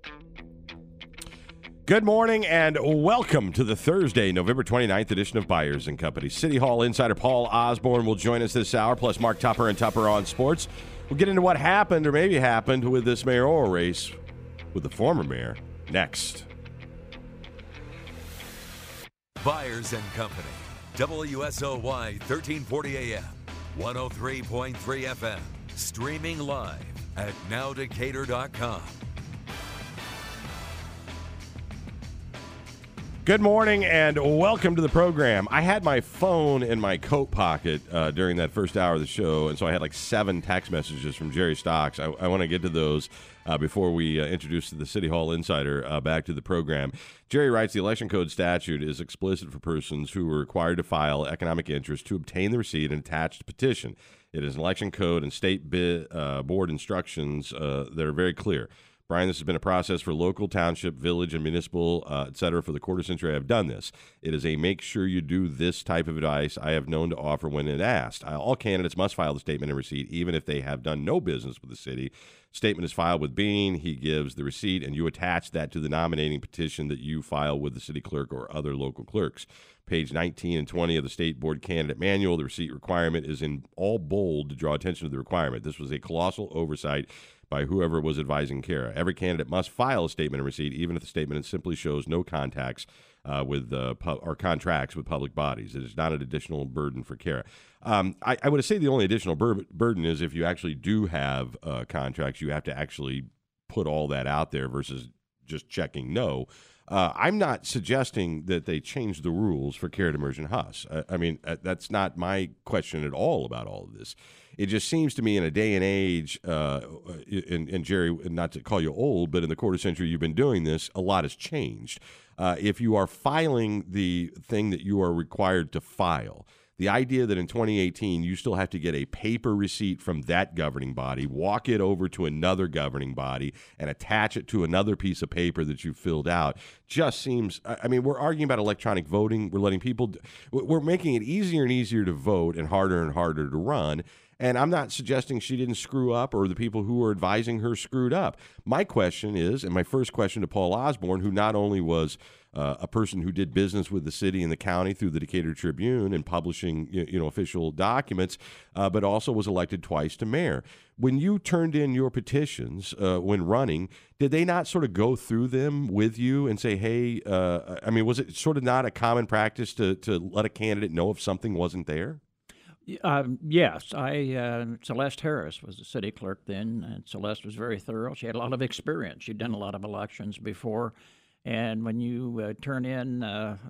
Good morning and welcome to the Thursday, November 29th edition of Byers & Company. City Hall insider Paul Osborne will join us this hour, plus Mark Tupper and Tupper on Sports. We'll get into what happened or maybe happened with this mayoral race with the former mayor next. Byers & Company, WSOY 1340 AM, 103.3 FM, streaming live at nowdecatur.com. Good morning and welcome to the program. I had my phone in my coat pocket during that first hour of the show, and so I had like 7 text messages from Jerry Stocks. I want to get to those before we introduce the City Hall Insider back to the program. Jerry writes, the election code statute is explicit for persons who are required to file economic interest to obtain the receipt and attached petition. It is an election code and state board instructions that are very clear. Brian, this has been a process for local, township, village, and municipal, et cetera, for the quarter century. I have done this. It is a make sure you do this type of advice I have known to offer when it asked. All candidates must file the statement and receipt, even if they have done no business with the city. Statement is filed with Bean. He gives the receipt, and you attach that to the nominating petition that you file with the city clerk or other local clerks. Page 19 and 20 of the State Board Candidate Manual. The receipt requirement is in all bold to draw attention to the requirement. This was a colossal oversight by whoever was advising Kara. Every candidate must file a statement and receipt, even if the statement simply shows no contacts with or contracts with public bodies. It is not an additional burden for Kara. I would say the only additional burden is if you actually do have contracts, you have to actually put all that out there versus just checking no. I'm not suggesting that they change the rules for Kara Demirjian Huss. I mean, that's not my question at all about all of this. It just seems to me in a day and age, and Jerry, not to call you old, but in the quarter century you've been doing this, a lot has changed. If you are filing the thing that you are required to file, the idea that in 2018 you still have to get a paper receipt from that governing body, walk it over to another governing body, and attach it to another piece of paper that you filled out just seems, I mean, we're arguing about electronic voting. We're letting people, we're making it easier and easier to vote and harder to run. And I'm not suggesting she didn't screw up or the people who were advising her screwed up. My question is, and my first question to Paul Osborne, who not only was a person who did business with the city and the county through the Decatur Tribune and publishing official documents, but also was elected twice to mayor. When you turned in your petitions when running, did they not sort of go through them with you and say, hey, I mean, was it sort of not a common practice to let a candidate know if something wasn't there? Yes, Celeste Harris was the city clerk then, and Celeste was very thorough. She had a lot of experience. She'd done a lot of elections before. And when you turn in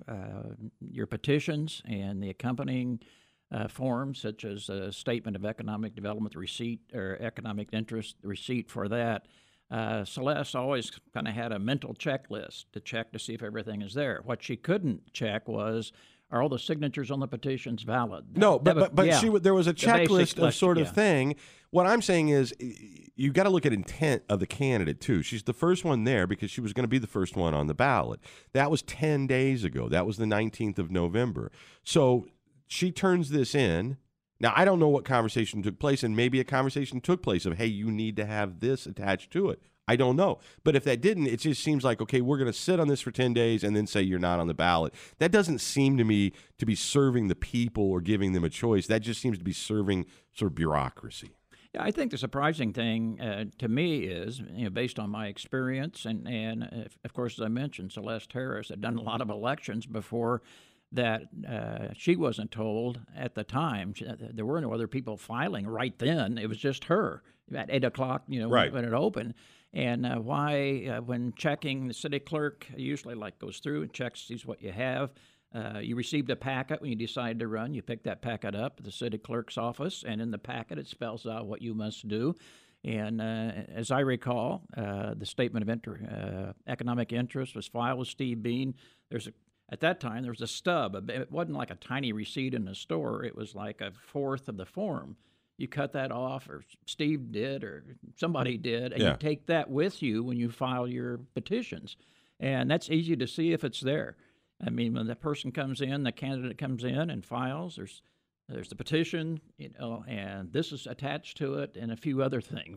your petitions and the accompanying forms, such as a statement of economic development receipt or economic interest receipt for that, Celeste always kind of had a mental checklist to check to see if everything is there. What she couldn't check was, are all the signatures on the petitions valid? No, but yeah, there was a checklist of sort of thing. What I'm saying is you got to look at intent of the candidate, too. She's the first one there because she was going to be the first one on the ballot. That was 10 days ago. That was the 19th of November. So she turns this in. Now, I don't know what conversation took place, and maybe a conversation took place of, hey, you need to have this attached to it. I don't know. But if that didn't, it just seems like, okay, we're going to sit on this for 10 days and then say you're not on the ballot. That doesn't seem to me to be serving the people or giving them a choice. That just seems to be serving sort of bureaucracy. Yeah, I think the surprising thing to me is, based on my experience, and of course, as I mentioned, Celeste Harris had done a lot of elections before that she wasn't told at the time. There were no other people filing right then. It was just her at 8 o'clock, right, when it opened. And why, when checking, the city clerk usually goes through and checks, sees what you have. You received a packet when you decided to run. You pick that packet up at the city clerk's office, and in the packet it spells out what you must do. And as I recall, the statement of economic interest was filed with Steve Bean. At that time, there was a stub. It wasn't like a tiny receipt in the store. It was like a fourth of the form. You cut that off, or Steve did, or somebody did, and you take that with you when you file your petitions. And that's easy to see if it's there. I mean, when the person comes in, the candidate comes in and files, there's the petition, and this is attached to it, and a few other things.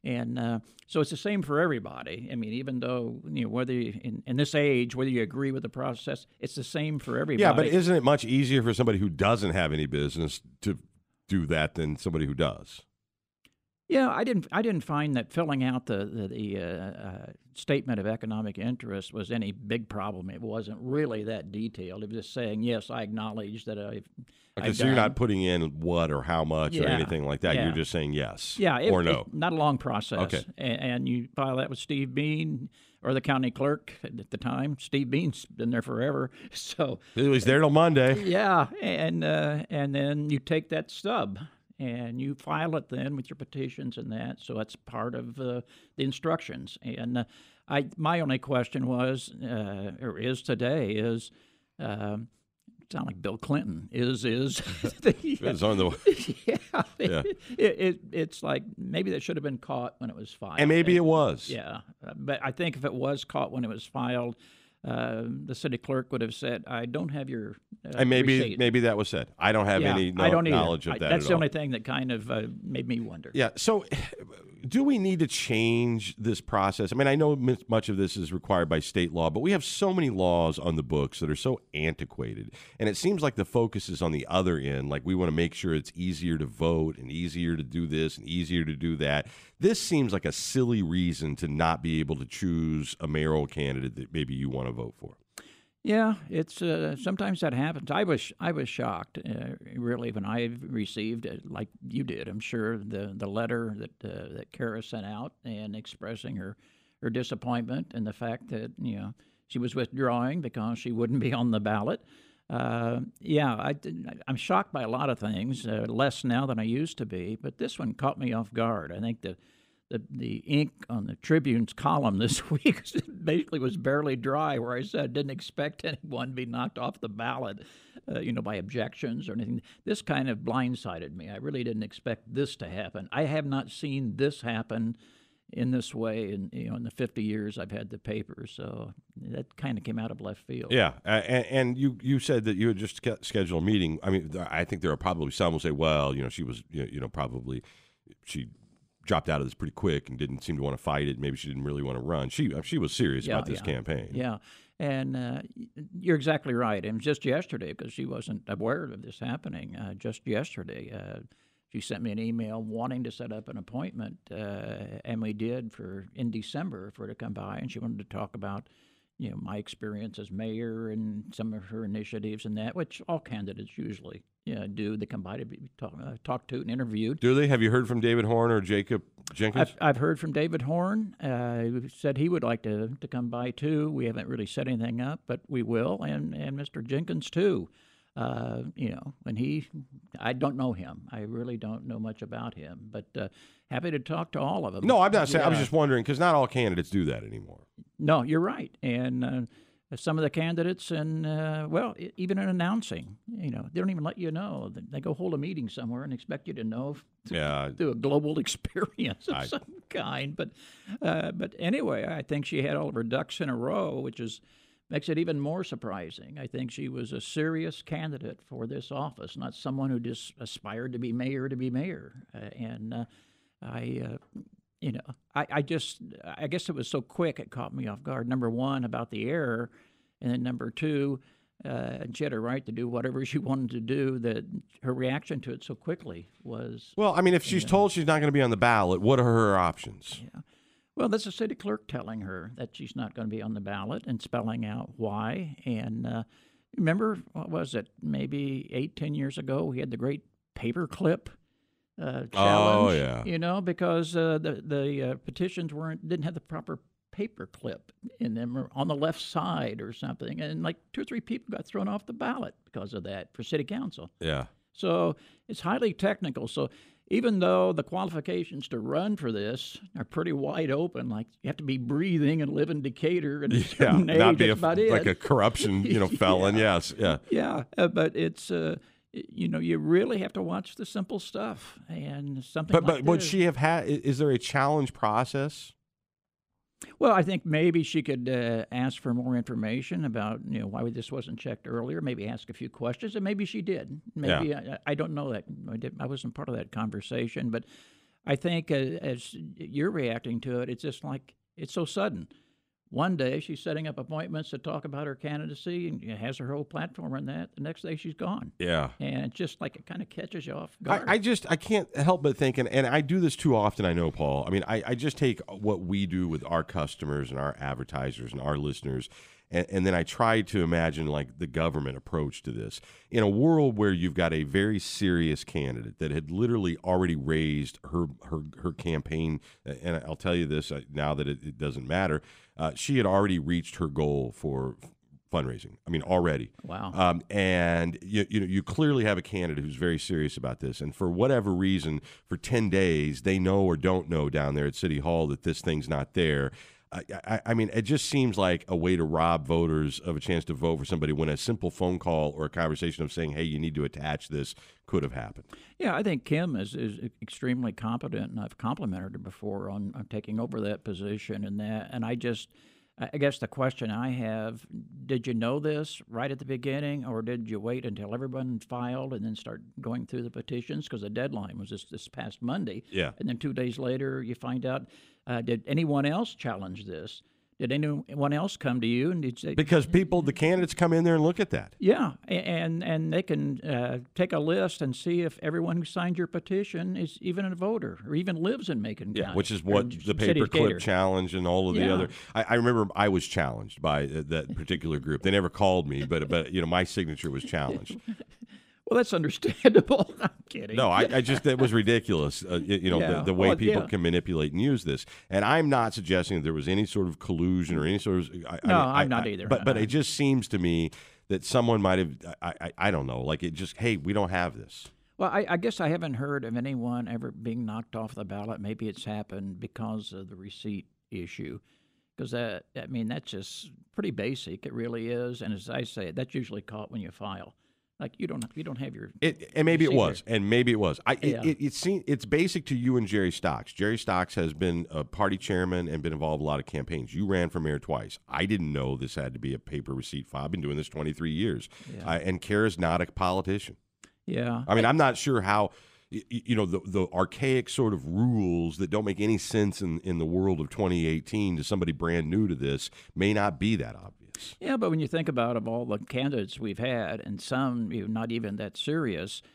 And so it's the same for everybody. I mean, even though, whether in this age, whether you agree with the process, it's the same for everybody. Yeah, but isn't it much easier for somebody who doesn't have any business to do that than somebody who does? Yeah, I didn't find that filling out the statement of economic interest was any big problem. It wasn't really that detailed. It was just saying, yes, I acknowledge that I've so you're not putting in what or how much or anything like that. Yeah. You're just saying yes or no. Not a long process. Okay. And you file that with Steve Bean or the county clerk at the time. Steve Bean's been there forever. So He was there till Monday. yeah, and then you take that stub and you file it then with your petitions and that. So that's part of the instructions. And my only question was, or is today, is sound like Bill Clinton is It's on the it's like maybe that should have been caught when it was filed, and maybe it was. Yeah, but I think if it was caught when it was filed, the city clerk would have said, "I don't have your and receipt." maybe that was said. I don't have any knowledge of that. That's at the all. only thing that kind of made me wonder. Yeah. So, do we need to change this process? I mean, I know much of this is required by state law, but we have so many laws on the books that are so antiquated. And it seems like the focus is on the other end. Like we want to make sure it's easier to vote and easier to do this and easier to do that. This seems like a silly reason to not be able to choose a mayoral candidate that maybe you want to vote for. Yeah, it's sometimes that happens. I was shocked, really, when I received, like you did, I'm sure, the letter that Kara sent out and expressing her disappointment and the fact that she was withdrawing because she wouldn't be on the ballot. I'm shocked by a lot of things, less now than I used to be, but this one caught me off guard. I think the ink on the Tribune's column this week basically was barely dry, where I said I didn't expect anyone to be knocked off the ballot, by objections or anything. This kind of blindsided me. I really didn't expect this to happen. I have not seen this happen in this way in the 50 years I've had the paper. So that kind of came out of left field. Yeah, and you said that you had just scheduled a meeting. I mean, I think there are probably some who say, well, she was, probably she dropped out of this pretty quick and didn't seem to want to fight it. Maybe she didn't really want to run. She was serious about this campaign. Yeah, and you're exactly right. And just yesterday, because she wasn't aware of this happening, just yesterday, she sent me an email wanting to set up an appointment, and we did in December for her to come by, and she wanted to talk about my experience as mayor and some of her initiatives and that, which all candidates usually do. They come by to be talked to and interviewed. Do they? Have you heard from David Horn or Jacob Jenkins? I've heard from David Horn. Who said he would like to come by too. We haven't really set anything up, but we will. And Mr. Jenkins too. I don't know him. I really don't know much about him, but happy to talk to all of them. No, I'm not saying. I was just wondering because not all candidates do that anymore. No, you're right. And some of the candidates, and even in announcing, they don't even let you know. They go hold a meeting somewhere and expect you to know through a global experience of some kind. But anyway, I think she had all of her ducks in a row, which makes it even more surprising. I think she was a serious candidate for this office, not someone who just aspired to be mayor. I guess it was so quick it caught me off guard. Number one, about the error, and then number two, she had a right to do whatever she wanted to do. That her reaction to it so quickly was... Well, I mean, if she's told she's not going to be on the ballot, what are her options? Yeah. Well, that's the city clerk telling her that she's not going to be on the ballot and spelling out why. And remember, what was it, maybe 8-10 years ago, we had the great paperclip challenge. Oh, yeah. Because the petitions didn't have the proper paperclip in them or on the left side or something. And like 2 or 3 people got thrown off the ballot because of that for city council. Yeah. So it's highly technical. So even though the qualifications to run for this are pretty wide open, like you have to be breathing and live in Decatur and a certain age, not be like a corruption, felon. Yes, yeah, yeah. But it's you really have to watch the simple stuff and something. But would she have had? Is there a challenge process? Well, I think maybe she could ask for more information about why this wasn't checked earlier. Maybe ask a few questions, and maybe she did. Maybe I don't know that. I wasn't part of that conversation, but I think as you're reacting to it, it's just like it's so sudden. One day she's setting up appointments to talk about her candidacy and has her whole platform on that. The next day she's gone. Yeah. And it's just like it kind of catches you off guard. I can't help but think, and I do this too often, I know, Paul. I mean, I just take what we do with our customers and our advertisers and our listeners, and then I try to imagine like the government approach to this. In a world where you've got a very serious candidate that had literally already raised her campaign, and I'll tell you this now that it doesn't matter, she had already reached her goal for fundraising. I mean, already. Wow. And you clearly have a candidate who's very serious about this. And for whatever reason, for 10 days, they know or don't know down there at City Hall that this thing's not there. I mean, it just seems like a way to rob voters of a chance to vote for somebody when a simple phone call or a conversation of saying, hey, you need to attach this could have happened. Yeah, I think Kim is extremely competent, and I've complimented her before on taking over that position and that. And I guess the question I have, did you know this right at the beginning, or did you wait until everyone filed and then start going through the petitions? Because the deadline was this past Monday. Yeah. And then 2 days later, you find out, did anyone else challenge this? Did anyone else come to you and did say? Because the candidates come in there and look at that. Yeah, and they can take a list and see if everyone who signed your petition is even a voter or even lives in Macon County. Which is what the paperclip challenge and all of the other. I remember I was challenged by that particular group. They never called me, but my signature was challenged. Well, that's understandable. I'm kidding. No, I just that was ridiculous. The way people can manipulate and use this. And I'm not suggesting that there was any sort of collusion or any sort of. I'm not either. But it just seems to me that someone might have. I don't know. Like it just. Hey, we don't have this. Well, I guess I haven't heard of anyone ever being knocked off the ballot. Maybe it's happened because of the receipt issue. Because that's just pretty basic. It really is. And as I say, that's usually caught when you file. Like you don't have your and maybe it was. It's basic to you and Jerry Stocks. Jerry Stocks has been a party chairman and been involved in a lot of campaigns. You ran for mayor twice. I didn't know this had to be a paper receipt file. I've been doing this 23 years. Yeah. And Kara's not a politician. Yeah. I mean, I'm not sure how the archaic sort of rules that don't make any sense in the world of 2018 to somebody brand new to this may not be that obvious. Yeah, but when you think about of all the candidates we've had, and some not even that serious,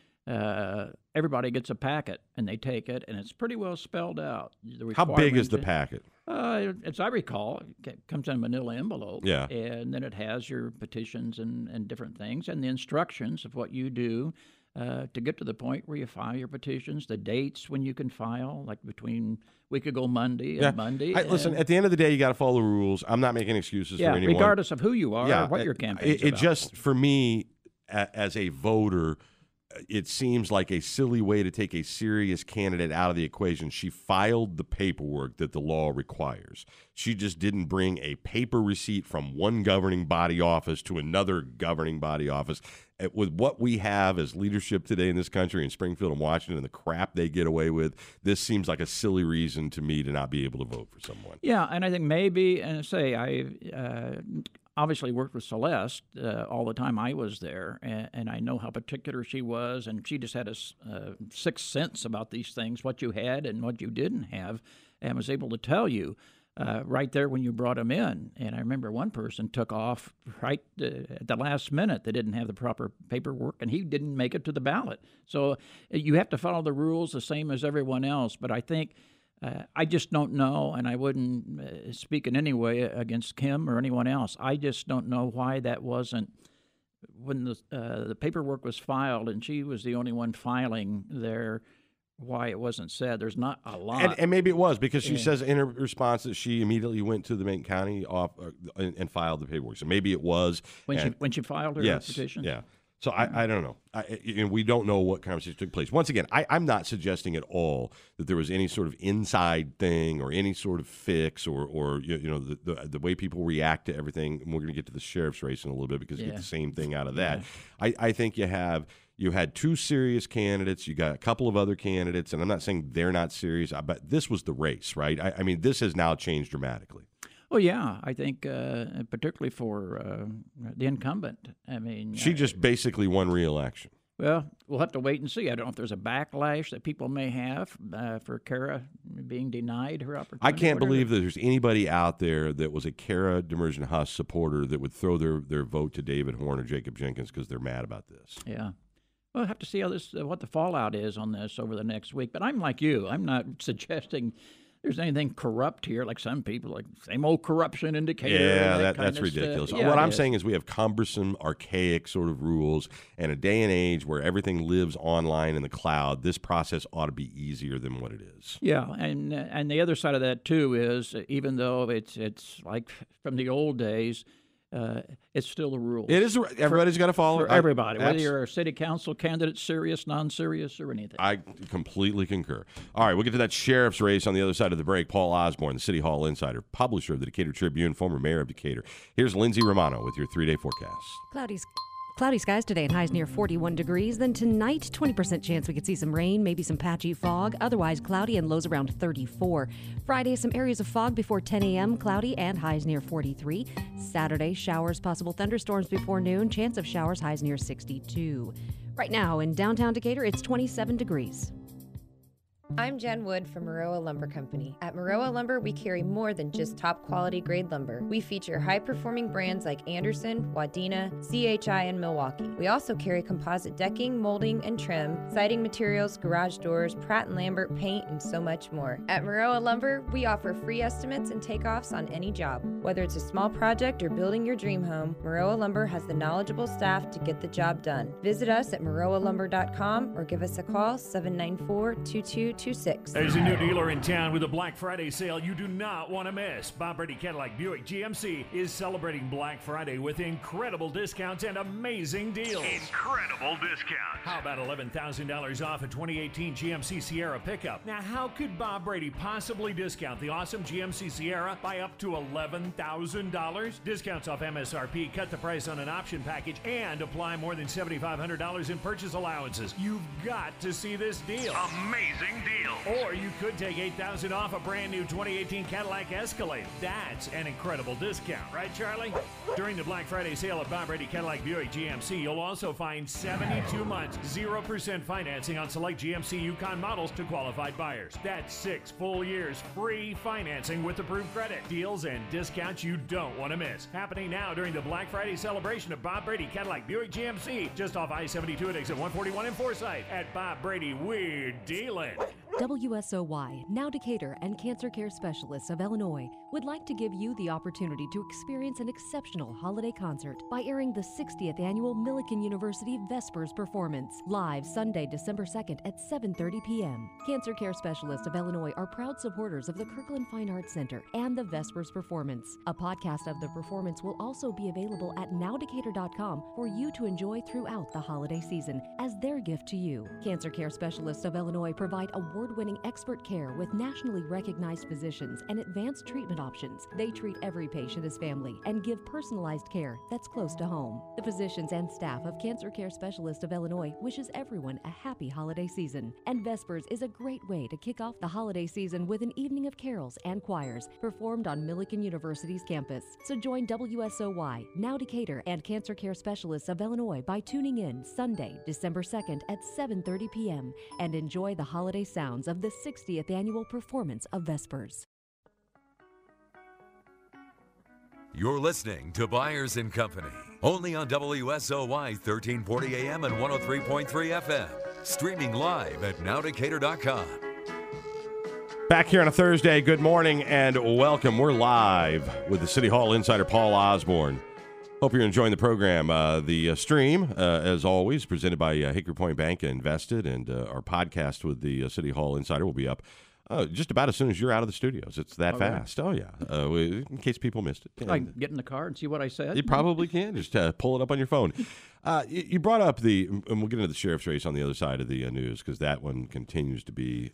everybody gets a packet and they take it, and it's pretty well spelled out. How big is the packet? As I recall, it comes in a manila envelope. Yeah. And then it has your petitions and different things and the instructions of what you do to get to the point where you file your petitions, the dates when you can file, like between we could go Monday and Monday. Listen, at the end of the day, you got to follow the rules. I'm not making excuses for anyone. Regardless of who you are or what your campaign is about. It just, for me, as a voter, it seems like a silly way to take a serious candidate out of the equation. She filed the paperwork that the law requires. She just didn't bring a paper receipt from one governing body office to another governing body office. With what we have as leadership today in this country, in Springfield and Washington, and the crap they get away with, this seems like a silly reason to me to not be able to vote for someone. Yeah, and I think maybe, and say I obviously worked with Celeste all the time I was there, and I know how particular she was, and she just had a sixth sense about these things, what you had and what you didn't have, and was able to tell you right there when you brought them in. And I remember one person took off right at the last minute. They didn't have the proper paperwork, and he didn't make it to the ballot. So you have to follow the rules the same as everyone else, but I think I just don't know, and I wouldn't speak in any way against Kim or anyone else. I just don't know why that wasn't when the paperwork was filed, and she was the only one filing there. Why it wasn't said? There's not a lot, and maybe it was because she says in her response that she immediately went to the Macon County and filed the paperwork. So maybe it was when she filed her petition. Yeah. So I don't know. We don't know what conversation took place. Once again, I'm not suggesting at all that there was any sort of inside thing or any sort of fix or the way people react to everything. And we're going to get to the sheriff's race in a little bit because you get the same thing out of that. Yeah. I think you had two serious candidates. You got a couple of other candidates, and I'm not saying they're not serious, but this was the race, right? I mean, this has now changed dramatically. Well, yeah, I think particularly for the incumbent. I mean, she just basically won re-election. Well, we'll have to wait and see. I don't know if there's a backlash that people may have for Kara being denied her opportunity. I can't believe that there's anybody out there that was a Kara Demirjian Huss supporter that would throw their vote to David Horn or Jacob Jenkins because they're mad about this. Yeah. Well, we'll have to see how this, what the fallout is on this over the next week. But I'm like you. I'm not suggesting there's anything corrupt here, like some people, like same old corruption indicator. Yeah, that's ridiculous. Yeah, what I'm saying is we have cumbersome, archaic sort of rules, and a day and age where everything lives online in the cloud. This process ought to be easier than what it is. Yeah, and the other side of that too is even though it's like from the old days. It's still the rules. It is. Everybody's got to follow. For everybody, whether you're a city council candidate, serious, non-serious, or anything. I completely concur. All right, we'll get to that sheriff's race on the other side of the break. Paul Osborne, the City Hall Insider, publisher of the Decatur Tribune, former mayor of Decatur. Here's Lindsay Romano with your 3-day forecast. Cloudy skies today and highs near 41 degrees. Then tonight, 20% chance we could see some rain, maybe some patchy fog. Otherwise, cloudy and lows around 34. Friday, some areas of fog before 10 a.m., cloudy and highs near 43. Saturday, showers, possible thunderstorms before noon. Chance of showers, highs near 62. Right now in downtown Decatur, it's 27 degrees. I'm Jen Wood from Maroa Lumber Company. At Maroa Lumber, we carry more than just top quality grade lumber. We feature high-performing brands like Anderson, Wadena, CHI, and Milwaukee. We also carry composite decking, molding, and trim, siding materials, garage doors, Pratt & Lambert paint, and so much more. At Maroa Lumber, we offer free estimates and takeoffs on any job. Whether it's a small project or building your dream home, Maroa Lumber has the knowledgeable staff to get the job done. Visit us at maroalumber.com or give us a call 794-2226. There's a new dealer in town with a Black Friday sale you do not want to miss. Bob Brady Cadillac Buick GMC is celebrating Black Friday with incredible discounts and amazing deals. Incredible discounts. How about $11,000 off a 2018 GMC Sierra pickup? Now, how could Bob Brady possibly discount the awesome GMC Sierra by up to $11,000? Discounts off MSRP, cut the price on an option package, and apply more than $7,500 in purchase allowances. You've got to see this deal. Amazing deal. Or you could take $8,000 off a brand new 2018 Cadillac Escalade. That's an incredible discount, right, Charlie? During the Black Friday sale at Bob Brady Cadillac Buick GMC, you'll also find 72 months, 0% financing on select GMC Yukon models to qualified buyers. That's 6 full years free financing with approved credit. Deals and discounts you don't want to miss. Happening now during the Black Friday celebration of Bob Brady Cadillac Buick GMC, just off I-72 at exit 141 in Forsyth. At Bob Brady, we're dealing. WSOY, now Decatur, and Cancer Care Specialists of Illinois would like to give you the opportunity to experience an exceptional holiday concert by airing the 60th annual Millikan University Vespers performance, live Sunday, December 2nd at 7:30 p.m. Cancer Care Specialists of Illinois are proud supporters of the Kirkland Fine Arts Center and the Vespers performance. A podcast of the performance will also be available at nowdecatur.com for you to enjoy throughout the holiday season as their gift to you. Cancer Care Specialists of Illinois provide award-winning expert care with nationally recognized physicians and advanced treatment options. They treat every patient as family and give personalized care that's close to home. The physicians and staff of Cancer Care Specialists of Illinois wishes everyone a happy holiday season. And Vespers is a great way to kick off the holiday season with an evening of carols and choirs performed on Millikan University's campus. So join WSOY, Now Decatur, and Cancer Care Specialists of Illinois by tuning in Sunday, December 2nd at 7:30 p.m. and enjoy the holiday sounds of the 60th annual performance of Vespers. You're listening to Byers and Company, only on WSOY 1340 AM and 103.3 FM. Streaming live at nowdecatur.com. Back here on a Thursday, good morning and welcome. We're live with the City Hall Insider, Paul Osborne. Hope you're enjoying the program. The stream, as always, presented by Hickory Point Bank Invested, and our podcast with the City Hall Insider will be up just about as soon as you're out of the studios. It's that fast. Oh, yeah. In case people missed it. I can get in the car and see what I said. You probably can. Just pull it up on your phone. You brought up and we'll get into the sheriff's race on the other side of the news, because that one continues to be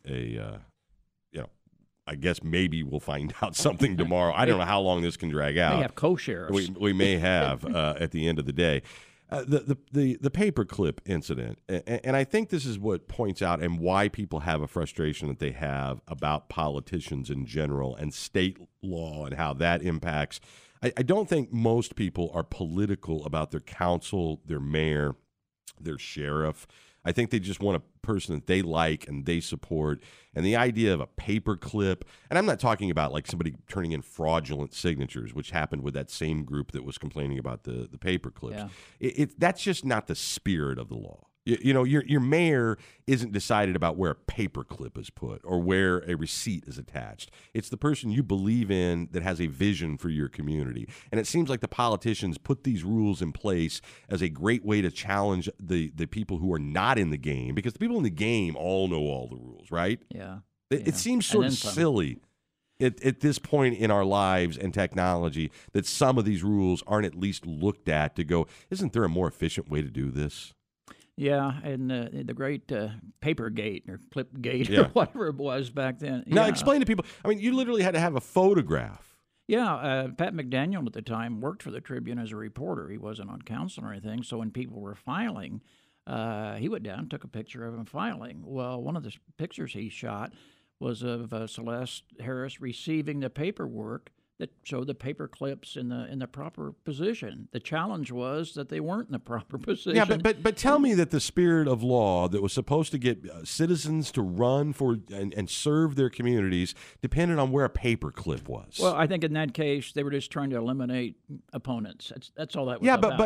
I guess maybe we'll find out something tomorrow. I don't know how long this can drag out. We have co-sheriffs. We may have at the end of the day. The paperclip incident, and I think this is what points out and why people have a frustration that they have about politicians in general and state law and how that impacts. I don't think most people are political about their council, their mayor, their sheriff. I think they just want a person that they like and they support. And the idea of a paperclip, and I'm not talking about like somebody turning in fraudulent signatures, which happened with that same group that was complaining about the paperclips. Yeah. That's just not the spirit of the law. You know, your mayor isn't decided about where a paperclip is put or where a receipt is attached. It's the person you believe in that has a vision for your community. And it seems like the politicians put these rules in place as a great way to challenge the people who are not in the game, because the people in the game all know all the rules, right? Yeah. It seems sort of silly at this point in our lives and technology that some of these rules aren't at least looked at to go, isn't there a more efficient way to do this? Yeah, and the great Papergate or Clipgate Yeah. or whatever it was back then. Now, Yeah. explain to people. I mean, you literally had to have a photograph. Yeah, Pat McDaniel at the time worked for the Tribune as a reporter. He wasn't on council or anything, so when people were filing, he went down and took a picture of him filing. Well, one of the pictures he shot was of Celeste Harris receiving the paperwork that showed the paper clips in the proper position. The challenge was that they weren't in the proper position. Yeah, but tell me that the spirit of law that was supposed to get citizens to run for and serve their communities depended on where a paper clip was. Well, I think in that case they were just trying to eliminate opponents. That's all that was yeah, about.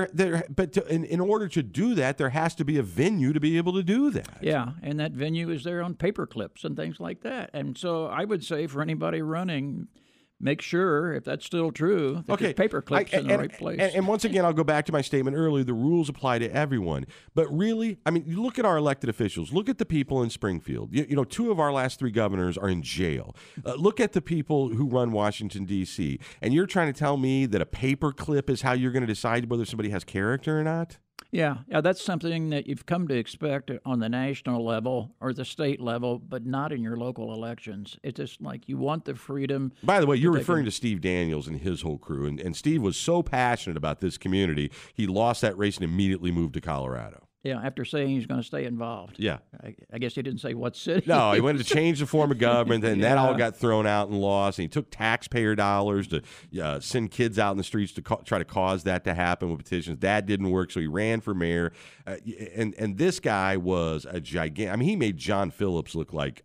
in order to do that, there has to be a venue to be able to do that. Yeah, and that venue is there on paper clips and things like that. And so I would say for anybody running, make sure, if that's still true, that your paper clips in the right place. And once again, I'll go back to my statement earlier. The rules apply to everyone. But really, I mean, you look at our elected officials. Look at the people in Springfield. You know, 2 of our last 3 governors are in jail. Look at the people who run Washington, D.C. And you're trying to tell me that a paper clip is how you're going to decide whether somebody has character or not? Yeah, that's something that you've come to expect on the national level or the state level, but not in your local elections. It's just like you want the freedom. By the way, you're referring to Steve Daniels and his whole crew. And Steve was so passionate about this community, he lost that race and immediately moved to Colorado. Yeah, after saying he's going to stay involved. Yeah. I guess he didn't say what city. No, he wanted to change the form of government, and that all got thrown out and lost. And he took taxpayer dollars to send kids out in the streets to try to cause that to happen with petitions. That didn't work, so he ran for mayor. And this guy was a gigantic. I mean, he made John Phillips look like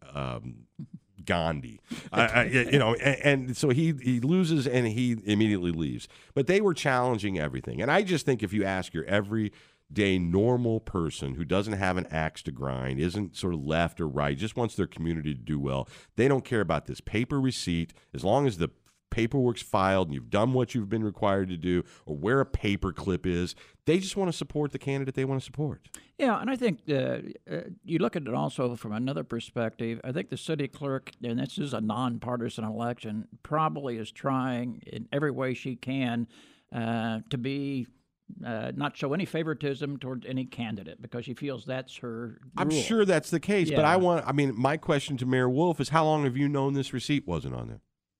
Gandhi, you know, and so he loses and he immediately leaves. But they were challenging everything, and I just think if you ask your everyday normal person who doesn't have an axe to grind, isn't sort of left or right, just wants their community to do well, they don't care about this paper receipt as long as the paperwork's filed and you've done what you've been required to do or where a paper clip is. They just want to support the candidate they want to support. Yeah, and I think you look at it also from another perspective. I think the city clerk, and this is a nonpartisan election, probably is trying in every way she can to be not show any favoritism toward any candidate because she feels that's her I'm rule. sure that's the case, Yeah. but my question to Mayor Wolf is how long have you known this receipt wasn't on there?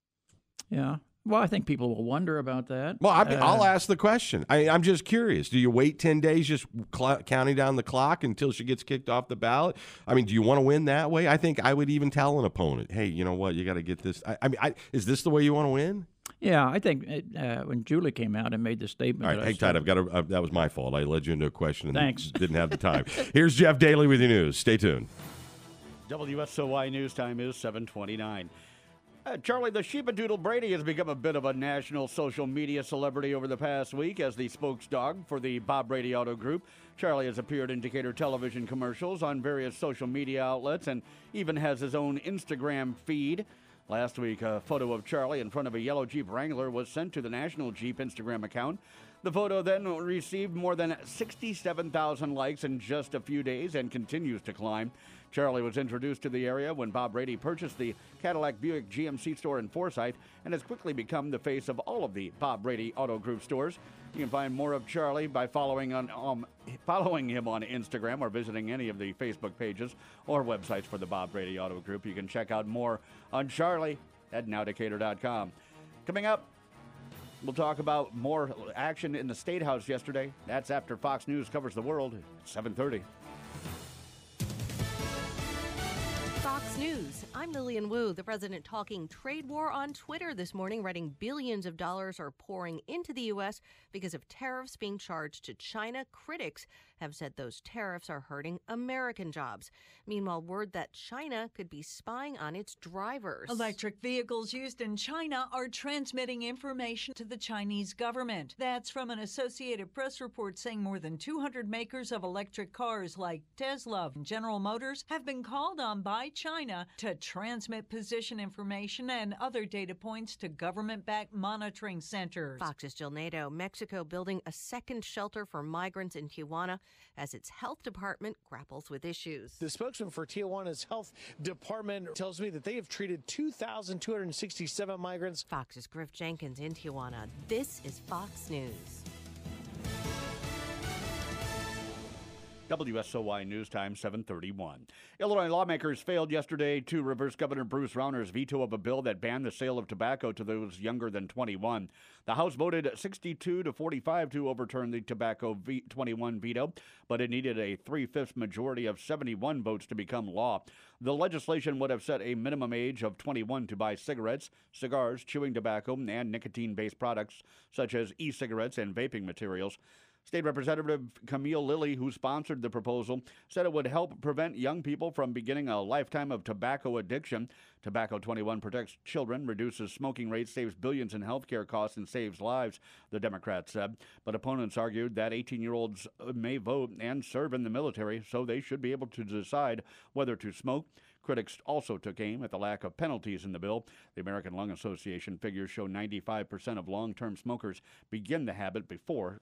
Yeah. Well, I think people will wonder about that. Well, I'll ask the question. I'm just curious. Do you wait 10 days just counting down the clock until she gets kicked off the ballot? I mean, do you want to win that way? I think I would even tell an opponent, hey, you know what? You got to get this. Is this the way you want to win? Yeah, I think when Julie came out and made the statement. All right, hang tight. That was my fault. I led you into a question and Thanks. didn't have the time. Here's Jeff Daly with your news. Stay tuned. WSOY News Time is 7:29. Charlie, the Sheepadoodle Brady has become a bit of a national social media celebrity over the past week as the spokesdog for the Bob Brady Auto Group. Charlie has appeared in Decatur television commercials on various social media outlets and even has his own Instagram feed. Last week, a photo of Charlie in front of a yellow Jeep Wrangler was sent to the National Jeep Instagram account. The photo then received more than 67,000 likes in just a few days and continues to climb. Charlie was introduced to the area when Bob Brady purchased the Cadillac Buick GMC store in Forsyth and has quickly become the face of all of the Bob Brady Auto Group stores. You can find more of Charlie by following him on Instagram or visiting any of the Facebook pages or websites for the Bob Brady Auto Group. You can check out more on Charlie at nowdecatur.com. Coming up, we'll talk about more action in the State House yesterday. That's after Fox News covers the world at 7:30. Fox News. I'm Lillian Wu. The president talking trade war on Twitter this morning, writing billions of dollars are pouring into the U.S. because of tariffs being charged to China. Critics have said those tariffs are hurting American jobs. Meanwhile, word that China could be spying on its drivers. Electric vehicles used in China are transmitting information to the Chinese government. That's from an Associated Press report saying more than 200 makers of electric cars like Tesla and General Motors have been called on by China to transmit position information and other data points to government-backed monitoring centers. Fox's Jill Nato. Mexico building a second shelter for migrants in Tijuana as its health department grapples with issues. The spokesman for Tijuana's health department tells me that they have treated 2,267 migrants. Fox's Griff Jenkins in Tijuana. This is Fox News. WSOY News Time, 7:31. Illinois lawmakers failed yesterday to reverse Governor Bruce Rauner's veto of a bill that banned the sale of tobacco to those younger than 21. The House voted 62-45 to overturn the Tobacco 21 veto, but it needed a 3/5 majority of 71 votes to become law. The legislation would have set a minimum age of 21 to buy cigarettes, cigars, chewing tobacco, and nicotine-based products such as e-cigarettes and vaping materials. State Representative Camille Lilly, who sponsored the proposal, said it would help prevent young people from beginning a lifetime of tobacco addiction. Tobacco 21 protects children, reduces smoking rates, saves billions in health care costs, and saves lives, the Democrats said. But opponents argued that 18-year-olds may vote and serve in the military, so they should be able to decide whether to smoke. Critics also took aim at the lack of penalties in the bill. The American Lung Association figures show 95% of long-term smokers begin the habit before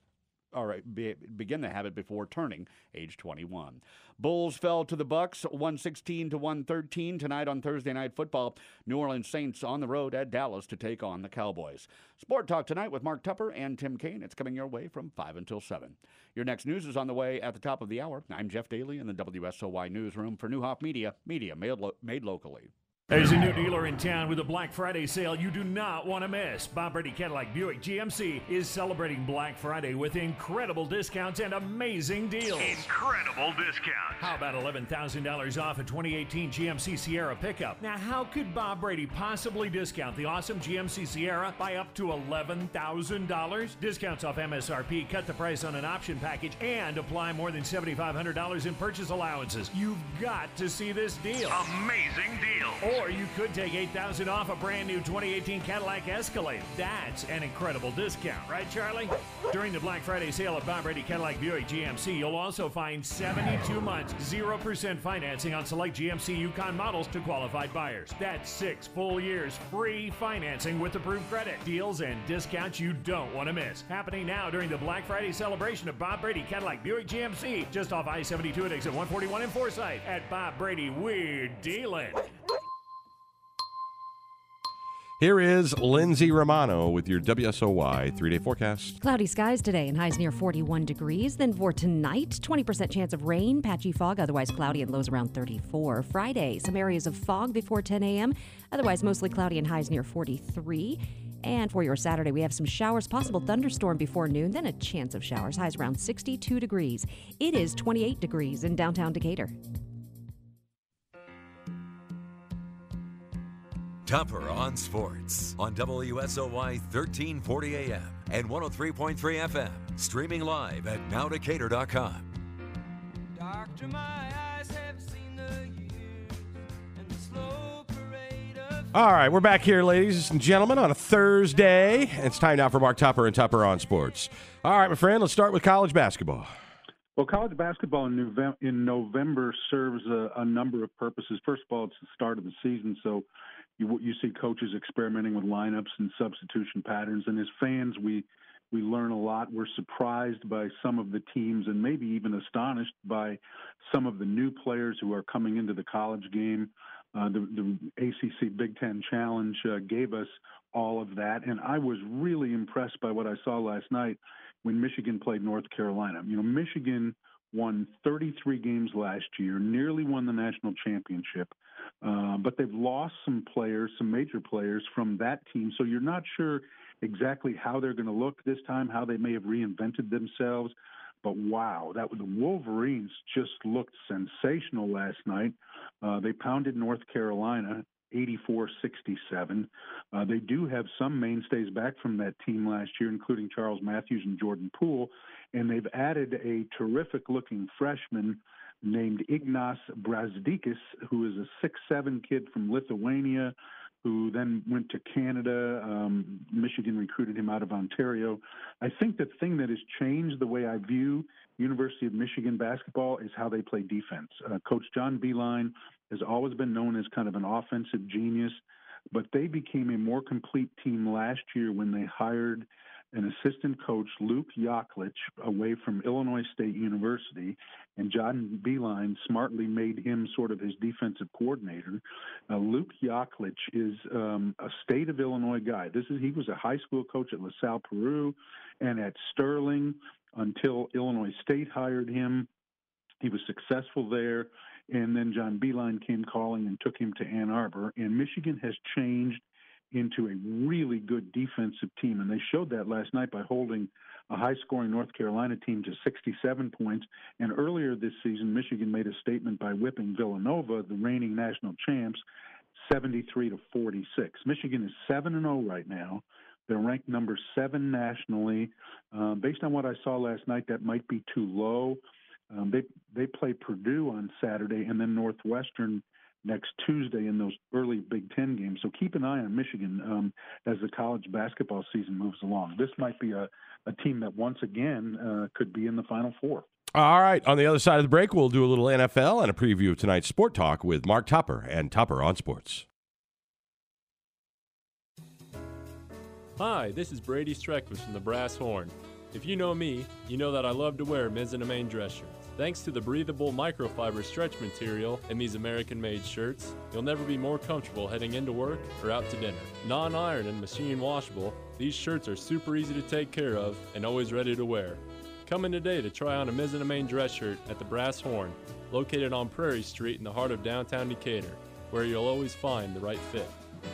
turning age 21. Bulls fell to the Bucks 116-113 tonight on Thursday Night Football. New Orleans Saints on the road at Dallas to take on the Cowboys. Sport Talk tonight with Mark Tupper and Tim Kaine. It's coming your way from 5 until 7. Your next news is on the way at the top of the hour. I'm Jeff Daly in the WSOY newsroom for Newhoff Media made locally. There's a new dealer in town with a Black Friday sale you do not want to miss. Bob Brady Cadillac Buick GMC is celebrating Black Friday with incredible discounts and amazing deals. Incredible discount. How about $11,000 off a 2018 GMC Sierra pickup? Now, how could Bob Brady possibly discount the awesome GMC Sierra by up to $11,000? Discounts off MSRP, cut the price on an option package, and apply more than $7,500 in purchase allowances. You've got to see this deal. Amazing deal. Or you could take $8,000 off a brand new 2018 Cadillac Escalade. That's an incredible discount, right, Charlie? During the Black Friday sale at Bob Brady Cadillac Buick GMC, you'll also find 72 months, 0% financing on select GMC Yukon models to qualified buyers. That's 6 full years free financing with approved credit. Deals and discounts you don't want to miss. Happening now during the Black Friday celebration of Bob Brady Cadillac Buick GMC, just off I-72 at exit 141 in Forsyth. At Bob Brady, we're dealing. Here is Lindsay Romano with your WSOY 3-day forecast. Cloudy skies today and highs near 41 degrees. Then for tonight, 20% chance of rain, patchy fog, otherwise cloudy and lows around 34. Friday, some areas of fog before 10 a.m., otherwise mostly cloudy and highs near 43. And for your Saturday, we have some showers, possible thunderstorm before noon, then a chance of showers, highs around 62 degrees. It is 28 degrees in downtown Decatur. Tupper on Sports on WSOY 1340 AM and 103.3 FM. Streaming live at nowdecatur.com. Doctor, my eyes have seen the years and the slow parade of... All right, we're back here, ladies and gentlemen, on a Thursday. It's time now for Mark Tupper and Tupper on Sports. All right, my friend, let's start with college basketball. Well, college basketball in November serves a number of purposes. First of all, it's the start of the season, so you see coaches experimenting with lineups and substitution patterns. And as fans, we learn a lot. We're surprised by some of the teams and maybe even astonished by some of the new players who are coming into the college game. The ACC Big Ten Challenge gave us all of that. And I was really impressed by what I saw last night when Michigan played North Carolina. You know, Michigan won 33 games last year, nearly won the national championship. But they've lost some players, some major players from that team. So you're not sure exactly how they're going to look this time, how they may have reinvented themselves. But wow, the Wolverines just looked sensational last night. They pounded North Carolina 84-67. They do have some mainstays back from that team last year, including Charles Matthews and Jordan Poole, and they've added a terrific-looking freshman named Ignas Brazdeikis, who is a 6'7" kid from Lithuania, who then went to Canada. Michigan recruited him out of Ontario. I think the thing that has changed the way I view University of Michigan basketball is how they play defense. Coach John Beilein has always been known as kind of an offensive genius, but they became a more complete team last year when they hired an assistant coach, Luke Yaklich, away from Illinois State University, and John Beilein smartly made him sort of his defensive coordinator. Luke Yaklich is a state of Illinois guy. He was a high school coach at LaSalle Peru and at Sterling until Illinois State hired him. He was successful there, and then John Beilein came calling and took him to Ann Arbor, and Michigan has changed into a really good defensive team, and they showed that last night by holding a high-scoring North Carolina team to 67 points. And earlier this season, Michigan made a statement by whipping Villanova, the reigning national champs, 73-46. Michigan is 7-0 right now. They're ranked number 7 nationally. Based on what I saw last night, that might be too low. They play Purdue on Saturday and then Northwestern next Tuesday in those early Big Ten games. So keep an eye on Michigan as the college basketball season moves along. This might be a team that once again could be in the Final Four. All right. On the other side of the break, we'll do a little NFL and a preview of tonight's Sport Talk with Mark Tupper and Tupper on Sports. Hi, this is Brady Streckfus from the Brass Horn. If you know me, you know that I love to wear men's and main dress shirts. Thanks to the breathable microfiber stretch material in these American-made shirts, you'll never be more comfortable heading into work or out to dinner. Non-iron and machine washable, these shirts are super easy to take care of and always ready to wear. Come in today to try on a men's and main dress shirt at the Brass Horn, located on Prairie Street in the heart of downtown Decatur, where you'll always find the right fit.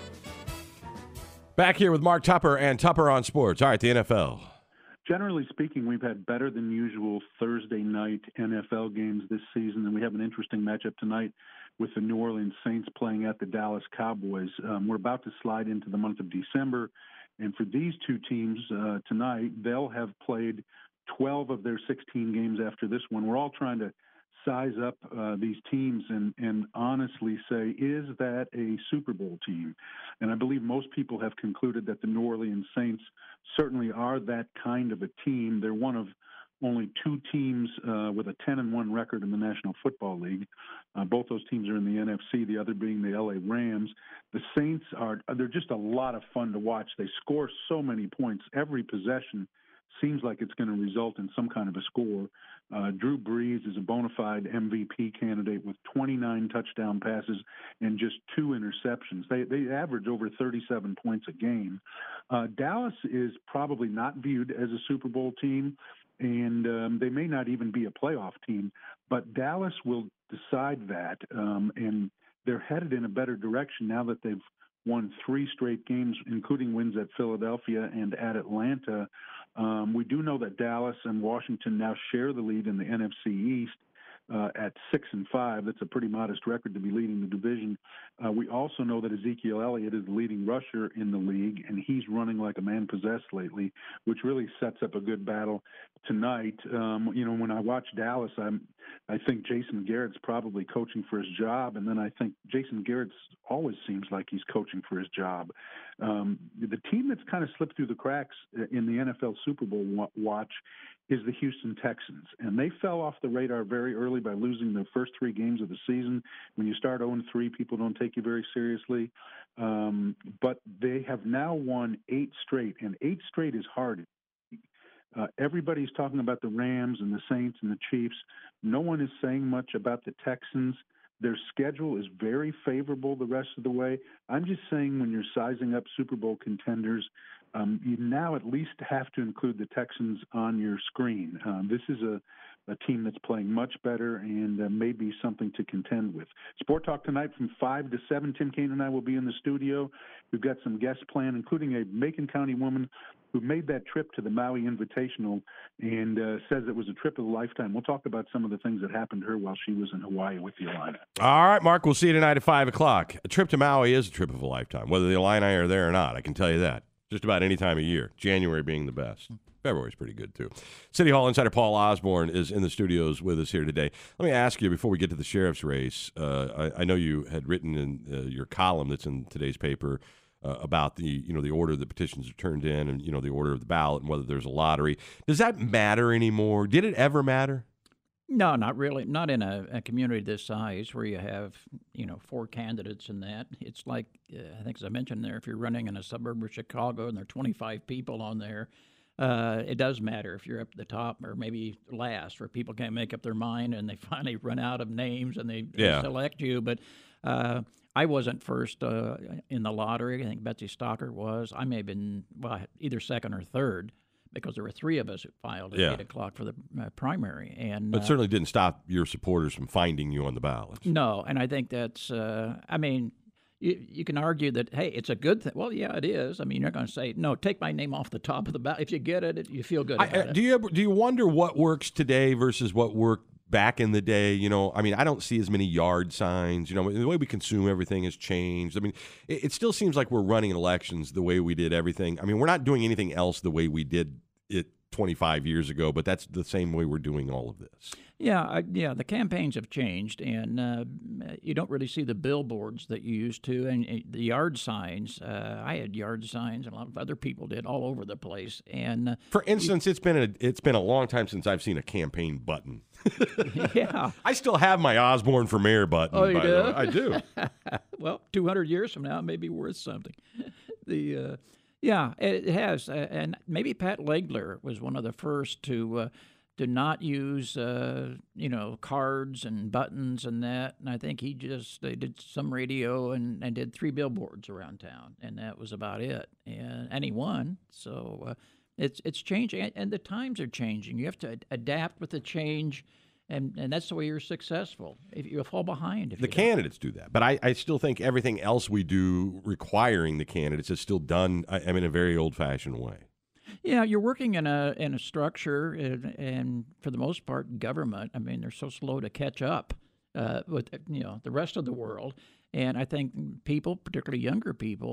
Back here with Mark Tupper and Tupper on Sports. All right, the NFL. Generally speaking, we've had better than usual Thursday night NFL games this season, and we have an interesting matchup tonight with the New Orleans Saints playing at the Dallas Cowboys. We're about to slide into the month of December, and for these two teams tonight, they'll have played 12 of their 16 games after this one. We're all trying to size up these teams and honestly say, is that a Super Bowl team? And I believe most people have concluded that the New Orleans Saints certainly are that kind of a team. They're one of only 2 teams with a 10-1 record in the National Football League. Both those teams are in the NFC, the other being the LA Rams. The Saints they're just a lot of fun to watch. They score so many points. Every possession seems like it's going to result in some kind of a score. Drew Brees is a bona fide MVP candidate with 29 touchdown passes and just 2 interceptions. They average over 37 points a game. Dallas is probably not viewed as a Super Bowl team, and they may not even be a playoff team, but Dallas will decide that, and they're headed in a better direction now that they've won 3 straight games, including wins at Philadelphia and at Atlanta. We do know that Dallas and Washington now share the lead in the NFC East at 6-5. That's a pretty modest record to be leading the division. We also know that Ezekiel Elliott is the leading rusher in the league, and he's running like a man possessed lately, which really sets up a good battle tonight. When I watch Dallas, I think Jason Garrett's probably coaching for his job, and then I think Jason Garrett always seems like he's coaching for his job. The team that's kind of slipped through the cracks in the NFL Super Bowl watch is the Houston Texans, and they fell off the radar very early by losing their first 3 games of the season. When you start 0-3, people don't take you very seriously, but they have now won 8 straight, and 8 straight is hard. Everybody's talking about the Rams and the Saints and the Chiefs. No one is saying much about the Texans. Their schedule is very favorable the rest of the way. I'm just saying when you're sizing up Super Bowl contenders, you now at least have to include the Texans on your screen. This is a a team that's playing much better and maybe something to contend with. Sport Talk tonight from 5 to 7. Tim Kaine and I will be in the studio. We've got some guests planned, including a Macon County woman who made that trip to the Maui Invitational and says it was a trip of a lifetime. We'll talk about some of the things that happened to her while she was in Hawaii with the Illini. All right, Mark, we'll see you tonight at 5 o'clock. A trip to Maui is a trip of a lifetime, whether the Illini are there or not. I can tell you that. Just about any time of year. January being the best. February's pretty good, too. City Hall insider Paul Osborne is in the studios with us here today. Let me ask you, before we get to the sheriff's race, I know you had written in your column that's in today's paper about the order the petitions are turned in and, the order of the ballot and whether there's a lottery. Does that matter anymore? Did it ever matter? No, not really. Not in a community this size where you have, 4 candidates in that. It's like, I think as I mentioned there, if you're running in a suburb of Chicago and there are 25 people on there, it does matter if you're up at the top or maybe last, where people can't make up their mind and they finally run out of names and they select you. But I wasn't first in the lottery. I think Betsy Stocker was. I may have been either second or third, because there were 3 of us who filed at 8 o'clock for the primary. And but certainly didn't stop your supporters from finding you on the ballot. No, and I think that's, you can argue that, hey, it's a good thing. Well, yeah, it is. I mean, you're not going to say, no, take my name off the top of the ballot. If you get it, you feel good about it. Do you wonder what works today versus what worked back in the day? I don't see as many yard signs. The way we consume everything has changed. I mean, it still seems like we're running elections the way we did everything. I mean, we're not doing anything else the way we did it 25 years ago, but that's the same way we're doing all of this. Yeah, the campaigns have changed, and you don't really see the billboards that you used to, and the yard signs. I had yard signs, and a lot of other people did all over the place. And for instance, it's been a long time since I've seen a campaign button. Yeah, I still have my Osborne for Mayor button. Oh, you do? I do. Well, 200 years from now, it may be worth something. Yeah, it has, and maybe Pat Legler was one of the first to not use cards and buttons and that. And I think they did some radio and did 3 billboards around town, and that was about it. And he won. So it's changing, and the times are changing. You have to adapt with the change. And that's the way you're successful. If you fall behind. The candidates do that. But I still think everything else we do requiring the candidates is still done in a very old-fashioned way. Yeah, you're working in a structure, and for the most part, government. I mean, they're so slow to catch up with the rest of the world. And I think people, particularly younger people,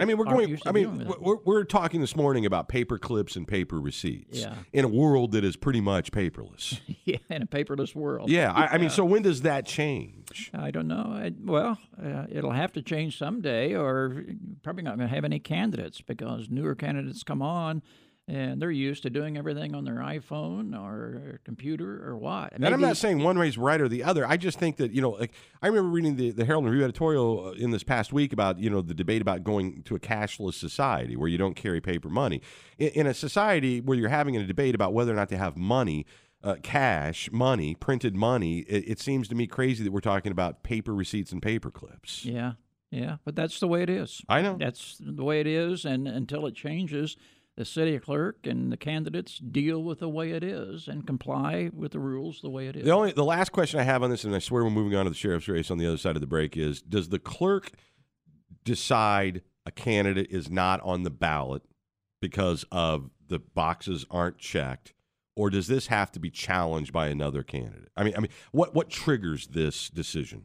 we're talking this morning about paper clips and paper receipts in a world that is pretty much paperless. Yeah, in a paperless world. Yeah, I mean, so when does that change? I don't know. It'll have to change someday, or probably not going to have any candidates because newer candidates come on. And they're used to doing everything on their iPhone or computer or what. And I'm not saying one way's right or the other. I just think that, I remember reading the Herald and Review editorial in this past week about, the debate about going to a cashless society where you don't carry paper money. In a society where you're having a debate about whether or not to have money, cash, money, printed money, it seems to me crazy that we're talking about paper receipts and paper clips. Yeah, but that's the way it is. I know. That's the way it is, and until it changes, the city clerk and the candidates deal with the way it is and comply with the rules the way it is. The last question I have on this, and I swear we're moving on to the sheriff's race on the other side of the break, is does the clerk decide a candidate is not on the ballot because of the boxes aren't checked, or does this have to be challenged by another candidate? I mean, what triggers this decision?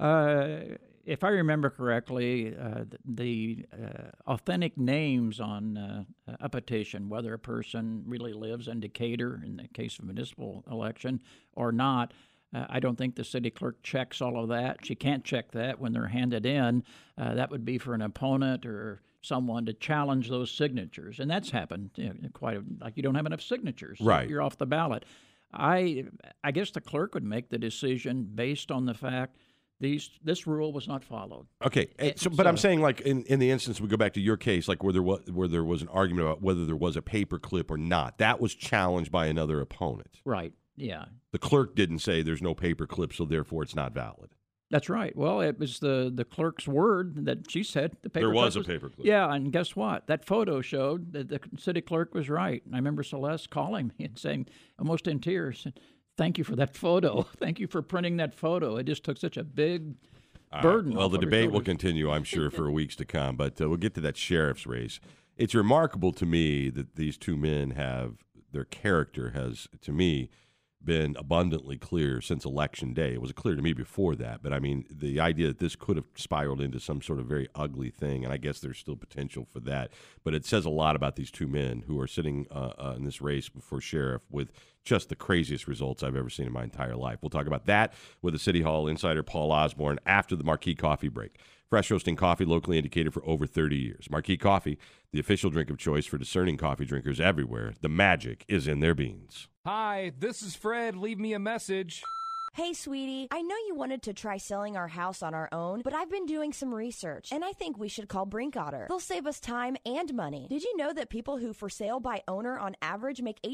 If I remember correctly, the authentic names on a petition, whether a person really lives in Decatur in the case of a municipal election or not, I don't think the city clerk checks all of that. She can't check that when they're handed in. That would be for an opponent or someone to challenge those signatures, and that's happened like you don't have enough signatures, so right? You're off the ballot. I guess the clerk would make the decision based on the fact this rule was not followed. Okay, but I'm saying, like in the instance we go back to your case, like where there was an argument about whether there was a paper clip or not, that was challenged by another opponent. Right. Yeah. The clerk didn't say there's no paper clip, so therefore it's not valid. That's right. Well, it was the clerk's word that she said the paper there was clip a paper clip. Yeah, and guess what? That photo showed that the city clerk was right. And I remember Celeste calling me and saying, almost in tears, Thank you for that photo. Thank you for printing that photo. It just took such a big burden. Well, off the of your debate will shoulders. continue, I'm sure, for weeks to come. But we'll get to that sheriff's race. It's remarkable to me that these two men their character has, to me, been abundantly clear since Election Day. It was clear to me before that, but I mean, the idea that this could have spiraled into some sort of very ugly thing, and I guess there's still potential for that, but it says a lot about these two men who are sitting in this race for sheriff with just the craziest results I've ever seen in my entire life. We'll talk about that with the City Hall insider Paul Osborne after the Marquee Coffee break. Fresh roasting coffee locally indicated for over 30 years. Marquee Coffee, the official drink of choice for discerning coffee drinkers everywhere. The magic is in their beans. Hi, this is Fred. Leave me a message. Hey, sweetie, I know you wanted to try selling our house on our own, but I've been doing some research, and I think we should call Brinkotter. They'll save us time and money. Did you know that people who for sale by owner on average make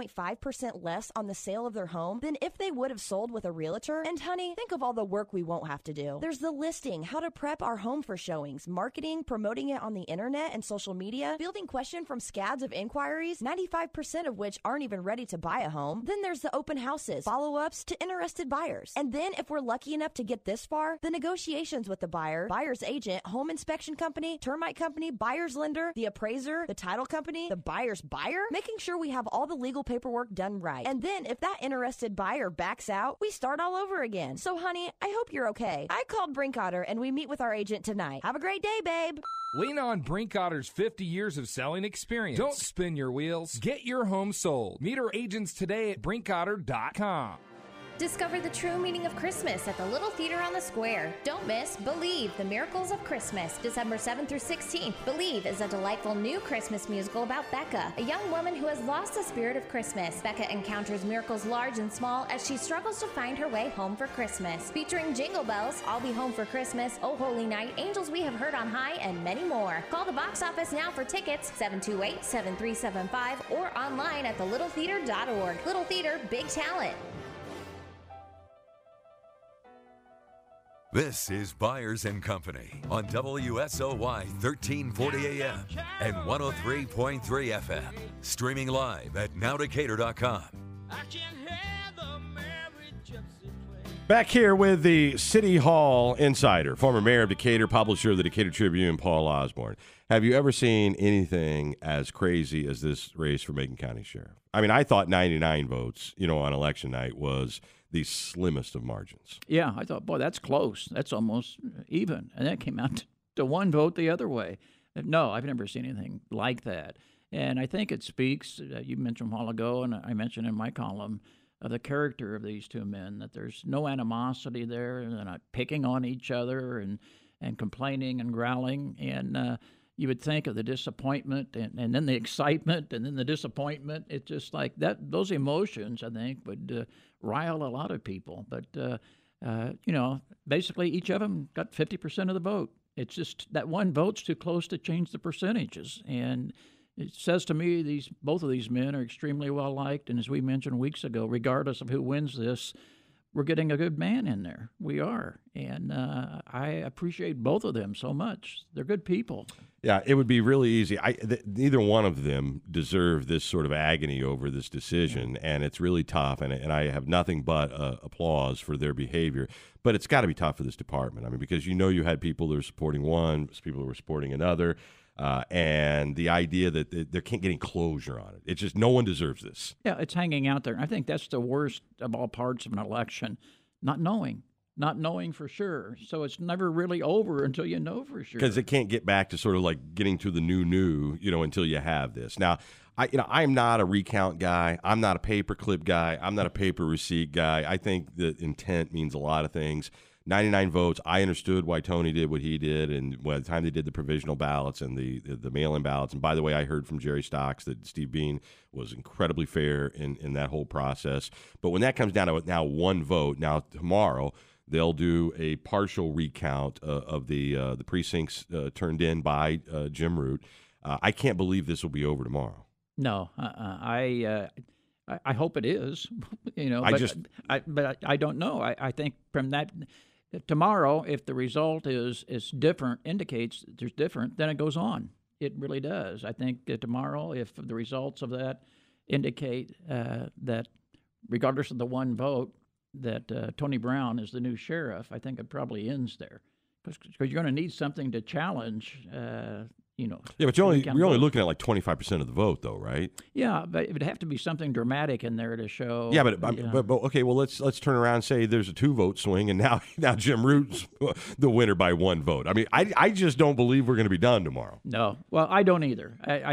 18.5% less on the sale of their home than if they would have sold with a realtor? And honey, think of all the work we won't have to do. There's the listing, how to prep our home for showings, marketing, promoting it on the internet and social media, fielding question from scads of inquiries, 95% of which aren't even ready to buy a home. Then there's the open houses, follow-ups to interested buyers. And then if we're lucky enough to get this far, the negotiations with the buyer, buyer's agent, home inspection company, termite company, buyer's lender, the appraiser, the title company, the buyer's buyer, making sure we have all the legal paperwork done right. And then if that interested buyer backs out, we start all over again. So honey, I hope you're okay. I called Brinkotter and we meet with our agent tonight. Have a great day, babe. Lean on Brinkotter's 50 years of selling experience. Don't spin your wheels. Get your home sold. Meet our agents today at Brinkotter.com. Discover the true meaning of Christmas at the Little Theater on the Square. Don't miss Believe, the Miracles of Christmas, December 7th through 16th. Believe is a delightful new Christmas musical about Becca, a young woman who has lost the spirit of Christmas. Becca encounters miracles large and small as she struggles to find her way home for Christmas. Featuring Jingle Bells, I'll Be Home for Christmas, Oh Holy Night, Angels We Have Heard on High, and many more. Call the box office now for tickets, 728-7375, or online at thelittletheater.org. Little Theater, big talent. This is Byers and Company on WSOY 1340 AM and 103.3 FM. Streaming live at nowdecatur.com. Back here with the City Hall insider, former mayor of Decatur, publisher of the Decatur Tribune, Paul Osborne. Have you ever seen anything as crazy as this race for Macon County Sheriff? I mean, I thought 99 votes, on election night was the slimmest of margins. Yeah, I thought, boy, that's close. That's almost even. And that came out to one vote the other way. No, I've never seen anything like that. And I think it speaks, you mentioned a while ago, and I mentioned in my column, of the character of these two men, that there's no animosity there, and they're not picking on each other and complaining and growling. And you would think of the disappointment and then the excitement and then the disappointment. It's just like that. Those emotions, I think, would rile a lot of people. But, basically each of them got 50% of the vote. It's just that one vote's too close to change the percentages. And it says to me both of these men are extremely well liked. And as we mentioned weeks ago, regardless of who wins this, we're getting a good man in there. We are. And I appreciate both of them so much. They're good people. Yeah, it would be really easy. Neither one of them deserve this sort of agony over this decision, and it's really tough, and I have nothing but applause for their behavior. But it's got to be tough for this department. I mean, because you had people that are supporting one, people who are supporting another, and the idea that they can't get any closure on it. It's just no one deserves this. Yeah, it's hanging out there. I think that's the worst of all parts of an election, not knowing for sure. So it's never really over until you know for sure. Because it can't get back to sort of like getting to the new, until you have this. Now, I'm not a recount guy. I'm not a paperclip guy. I'm not a paper receipt guy. I think that intent means a lot of things. 99 votes. I understood why Tony did what he did, and by the time they did the provisional ballots and the mail-in ballots. And by the way, I heard from Jerry Stocks that Steve Bean was incredibly fair in that whole process. But when that comes down to now one vote, now tomorrow they'll do a partial recount of the precincts turned in by Jim Root. I can't believe this will be over tomorrow. No, I hope it is. But I don't know. I think from that. Tomorrow, if the result is different, indicates there's different, then it goes on. It really does. I think that tomorrow, if the results of that indicate that regardless of the one vote, that Tony Brown is the new sheriff, I think it probably ends there. Because you're going to need something to challenge, Yeah, but you're only looking at like 25% of the vote, though, right? Yeah, but it would have to be something dramatic in there to show. Yeah, but okay. Well, let's turn around and say there's a 2-vote swing, and now Jim Root's the winner by 1 vote. I mean, I just don't believe we're going to be done tomorrow. No, well, I don't either.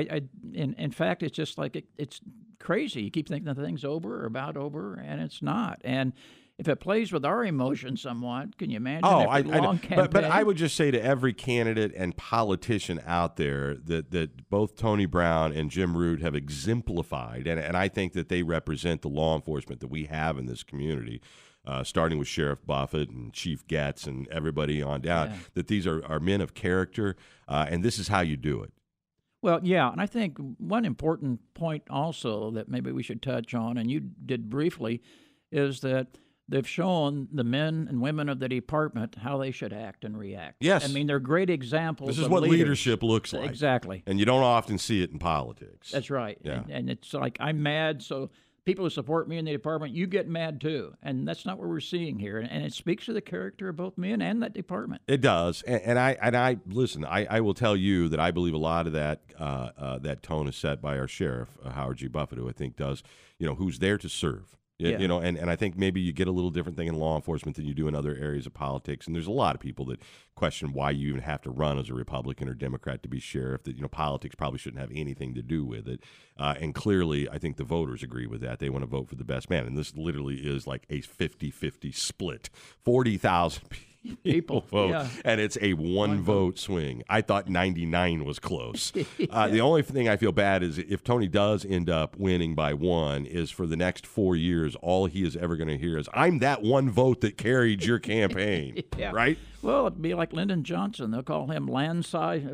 In fact, it's just like it's crazy. You keep thinking the thing's over or about over, and it's not. And if it plays with our emotions somewhat, can you imagine? But I would just say to every candidate and politician out there that both Tony Brown and Jim Root have exemplified, and I think that they represent the law enforcement that we have in this community, starting with Sheriff Buffett and Chief Getz and everybody on down, that these are men of character, and this is how you do it. Well, yeah, and I think one important point also that maybe we should touch on, and you did briefly, is that they've shown the men and women of the department how they should act and react. Yes. I mean, they're great examples This is of what leaders. leadership looks like. Exactly. And you don't often see it in politics. That's right. Yeah. And it's like, I'm mad, so people who support me in the department, you get mad too. And that's not what we're seeing here. And it speaks to the character of both men and that department. It does. And I listen, I will tell you that I believe a lot of that that tone is set by our sheriff, Howard G. Buffett, who I think does, who's there to serve. Yeah. And I think maybe you get a little different thing in law enforcement than you do in other areas of politics. And there's a lot of people that question why you even have to run as a Republican or Democrat to be sheriff, that, politics probably shouldn't have anything to do with it. And clearly, I think the voters agree with that. They want to vote for the best man. And this literally is like a 50-50 split. 40,000 people vote, and it's a one vote swing. I thought 99 was close. The only thing I feel bad is if Tony does end up winning by 1, is for the next 4 years, all he is ever going to hear is, I'm that one vote that carried your campaign, right? Well, it'd be like Lyndon Johnson. They'll call him landslide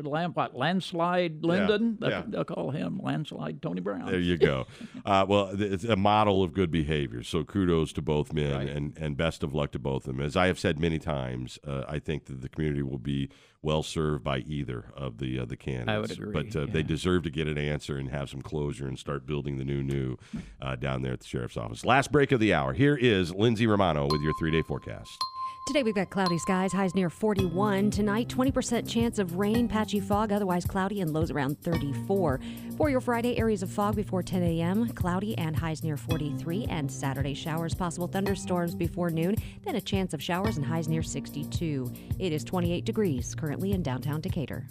Lyndon. They'll call him landslide Tony Brown. There you go. Well, it's a model of good behavior. So kudos to both men, and best of luck to both of them. As I have said many times, I think that the community will be well served by either of the candidates. I would agree. But they deserve to get an answer and have some closure and start building the new down there at the sheriff's office. Last break of the hour. Here is Lindsay Romano with your 3-day forecast. Today we've got cloudy skies, highs near 41. Tonight, 20% chance of rain, patchy fog, otherwise cloudy, and lows around 34. For your Friday, areas of fog before 10 a.m., cloudy and highs near 43. And Saturday, showers, possible thunderstorms before noon, then a chance of showers and highs near 62. It is 28 degrees currently in downtown Decatur.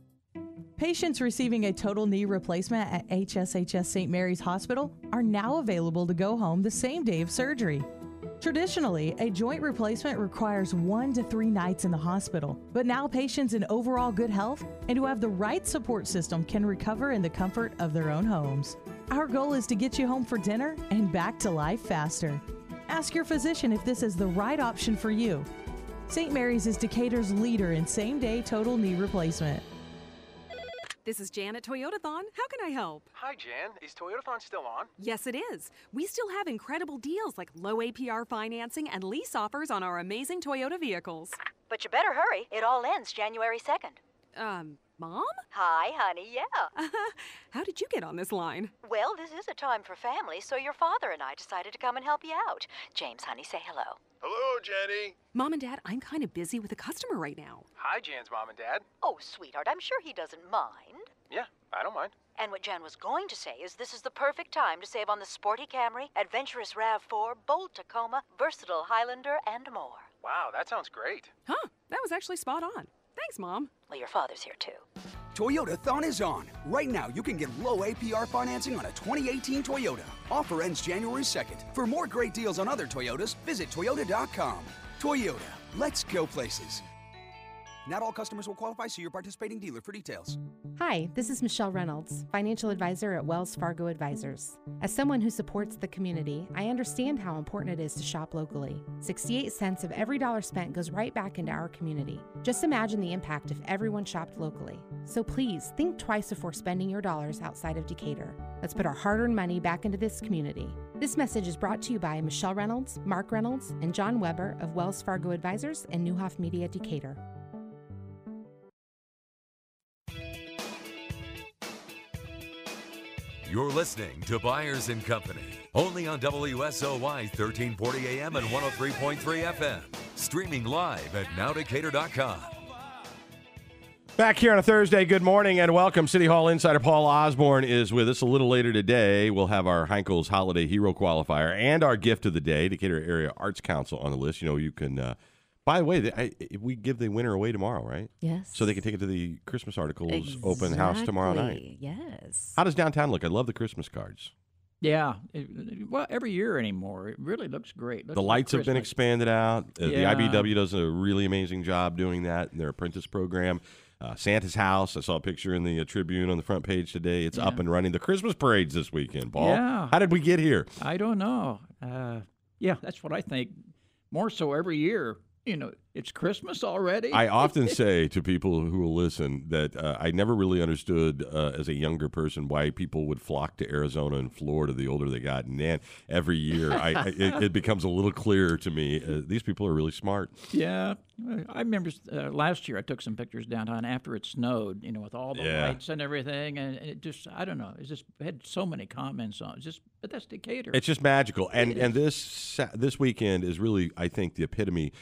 Patients receiving a total knee replacement at HSHS St. Mary's Hospital are now available to go home the same day of surgery. Traditionally, a joint replacement requires 1 to 3 nights in the hospital, but now patients in overall good health and who have the right support system can recover in the comfort of their own homes. Our goal is to get you home for dinner and back to life faster. Ask your physician if this is the right option for you. St. Mary's is Decatur's leader in same-day total knee replacement. This is Jan at Toyotathon. How can I help? Hi, Jan. Is Toyotathon still on? Yes, it is. We still have incredible deals like low APR financing and lease offers on our amazing Toyota vehicles. But you better hurry. It all ends January 2nd. Mom? Hi, honey, yeah. How did you get on this line? Well, this is a time for family, so your father and I decided to come and help you out. James, honey, say hello. Hello, Jenny. Mom and Dad, I'm kind of busy with a customer right now. Hi, Jan's mom and dad. Oh, sweetheart, I'm sure he doesn't mind. Yeah, I don't mind. And what Jan was going to say is this is the perfect time to save on the sporty Camry, adventurous RAV4, bold Tacoma, versatile Highlander, and more. Wow, that sounds great. Huh, that was actually spot on. Thanks, Mom. Well, your father's here, too. Toyotathon is on. Right now, you can get low APR financing on a 2018 Toyota. Offer ends January 2nd. For more great deals on other Toyotas, visit Toyota.com. Toyota, let's go places. Not all customers will qualify. See your participating dealer for details. Hi, this is Michelle Reynolds, financial advisor at Wells Fargo Advisors. As someone who supports the community, I understand how important it is to shop locally. 68 cents of every dollar spent goes right back into our community. Just imagine the impact if everyone shopped locally. So please, think twice before spending your dollars outside of Decatur. Let's put our hard-earned money back into this community. This message is brought to you by Michelle Reynolds, Mark Reynolds, and John Weber of Wells Fargo Advisors and Newhoff Media Decatur. You're listening to Byers and Company, only on WSOY 1340 AM and 103.3 FM. Streaming live at nowdecatur.com. Back here on a Thursday, good morning and welcome. City Hall insider Paul Osborne is with us. A little later today, we'll have our Heinkel's Holiday Hero Qualifier and our gift of the day, Decatur Area Arts Council, on the list. You know, you can, by the way, we give the winner away tomorrow, right? Yes. So they can take it to the Christmas Articles open house tomorrow night. Yes. How does downtown look? I love the Christmas cards. Yeah. Well, every year anymore. It really looks great. The lights have been expanded out. The IBW does a really amazing job doing that in their apprentice program. Santa's house. I saw a picture in the Tribune on the front page today. It's up and running. The Christmas parade's this weekend, Paul. Yeah. How did we get here? I don't know. Yeah, that's what I think. More so every year. You know, it's Christmas already. I often say to people who will listen that I never really understood as a younger person why people would flock to Arizona and Florida the older they got. And then every year it becomes a little clearer to me. These people are really smart. Yeah. I remember last year I took some pictures downtown after it snowed, you know, with all the lights and everything. And it just, I don't know, it just had so many comments on it. But that's Decatur. It's just magical. And this weekend is really, I think, the epitome.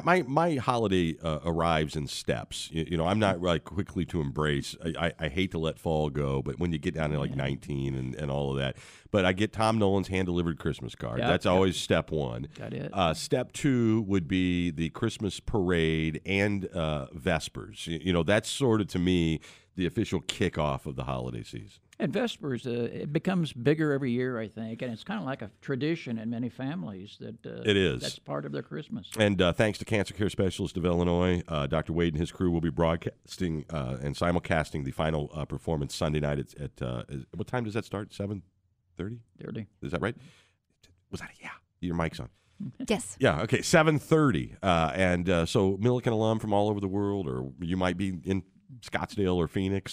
My holiday arrives in steps. You know, I'm not like quickly to embrace. I hate to let fall go, but when you get down to like 19 and all of that. But I get Tom Nolan's hand-delivered Christmas card. That's always step one. Got it. Step two would be the Christmas parade and Vespers. You know, that's sort of, to me, the official kickoff of the holiday season. And Vespers, it becomes bigger every year, I think, and it's kind of like a tradition in many families that it is. That's part of their Christmas. And thanks to Cancer Care Specialist of Illinois, Dr. Wade and his crew will be broadcasting and simulcasting the final performance Sunday night at what time does that start? 7:30? 30. Is that right? Was that your mic's on? Yes. Yeah, okay, 7:30. And so Millikan alum from all over the world, or you might be in Scottsdale or Phoenix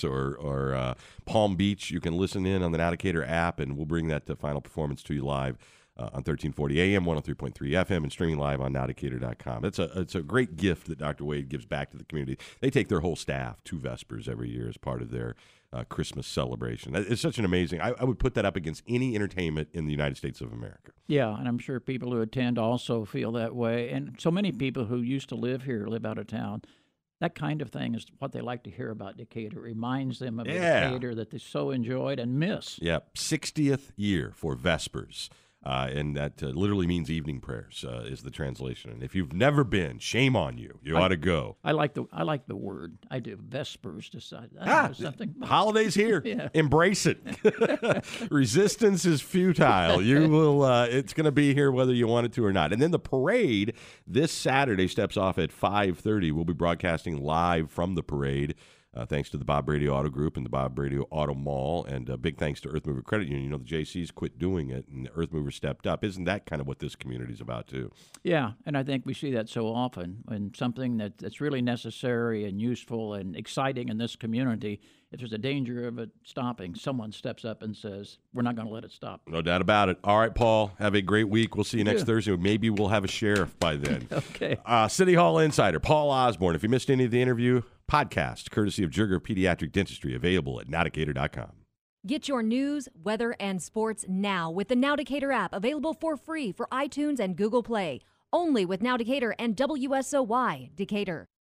or Palm Beach, you can listen in on the Now Decatur app, and we'll bring that final performance to you live on 1340 AM, 103.3 FM, and streaming live on nowdecatur.com. It's a great gift that Dr. Wade gives back to the community. They take their whole staff to Vespers every year as part of their Christmas celebration. It's such an amazing. I would put that up against any entertainment in the United States of America. Yeah, and I'm sure people who attend also feel that way. And so many people who used to live here live out of town. That kind of thing is what they like to hear about Decatur. It reminds them of the Decatur that they so enjoyed and miss. Yep, 60th year for Vespers. And that literally means evening prayers is the translation. And if you've never been, shame on you. You ought to go. I like the word. I do. Vespers. Something. Holidays here. Embrace it. Resistance is futile. You will. It's going to be here whether you want it to or not. And then the parade this Saturday steps off at 5:30. We'll be broadcasting live from the parade. Thanks to the Bob Brady Auto Group and the Bob Brady Auto Mall, and big thanks to Earth Mover Credit Union. You know, the JCs quit doing it, and Earth Mover stepped up. Isn't that kind of what this community is about, too? Yeah, and I think we see that so often when something that's really necessary and useful and exciting in this community, if there's a danger of it stopping, someone steps up and says, we're not going to let it stop. No doubt about it. All right, Paul, have a great week. We'll see you next Thursday. Maybe we'll have a sheriff by then. Okay. City Hall Insider, Paul Osborne. If you missed any of the interview, podcast, courtesy of Jurger Pediatric Dentistry, available at nowdecatur.com. Get your news, weather, and sports now with the Now Decatur app, available for free for iTunes and Google Play. Only with Now Decatur and WSOY Decatur.